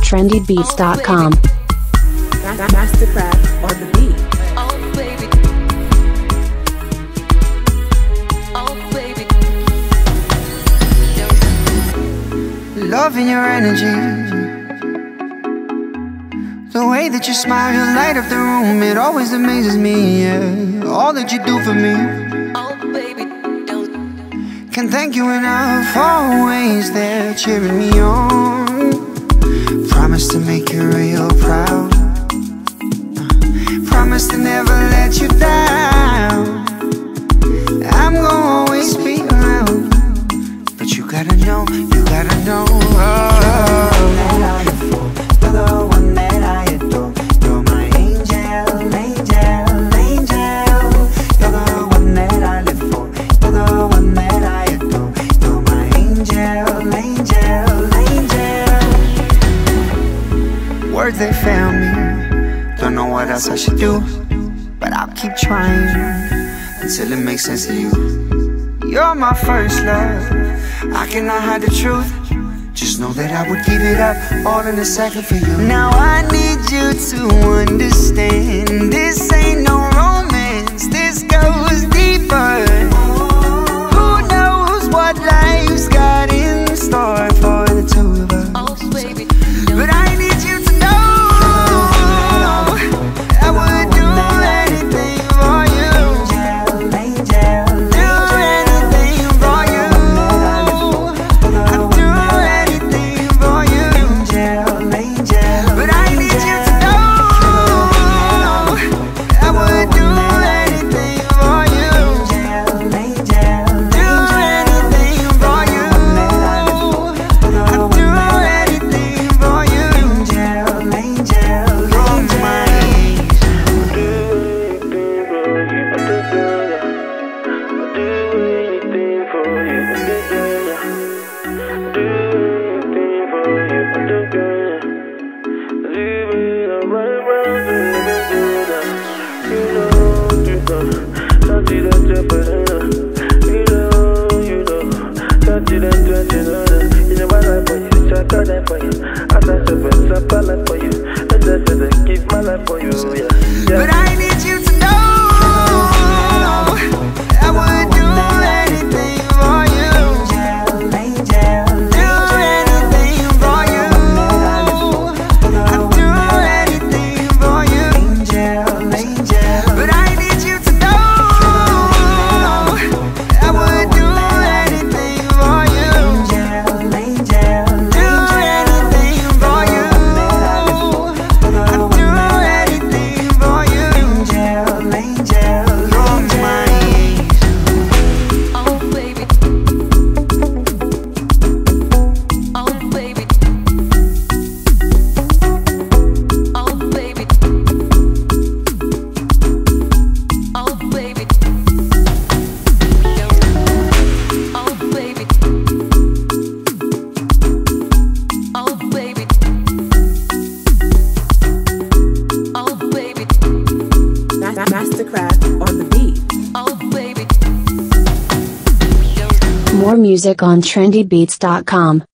trendybeats.com. Mastercraft on the beat. Oh baby, oh baby. Loving your energy, the way that you smile, you light up the room. It always amazes me, yeah. All that you do for me, Oh baby, don't. can't thank you enough. Always there cheering me on. Promise to make you real proud. Promise to never let you down. I'm gonna always be around, but you gotta know, you gotta know. You're the one that I adore. You're my angel, angel, angel. You're the one that I live for. You're the one that I adore. You're my angel, angel, angel. Words they fail me, don't know what else I should do, but I'll keep trying until it makes sense to you. You're my first love, I cannot hide the truth. Just know that I would give it up all in a second for you. Now I need you to understand, this ain't no romance, this goes deeper. Who knows what life's got in store for the two of us? Oh baby, But I need you to know I would do anything for you. Do anything for you. I'd do anything for you. But I need you to know I would do anything for you. Do anything for you. I'd do anything for you. You're my But I need you to know I would do anything for you. Do anything for you. I'd do anything for you. But I need you to know I would do anything for you. Do anything for you. I'd do anything for you. You're my oh baby, oh baby, oh baby, oh baby, oh baby, oh baby, oh baby, Mastercraft on the beat. oh baby. More music on trendybeats.com.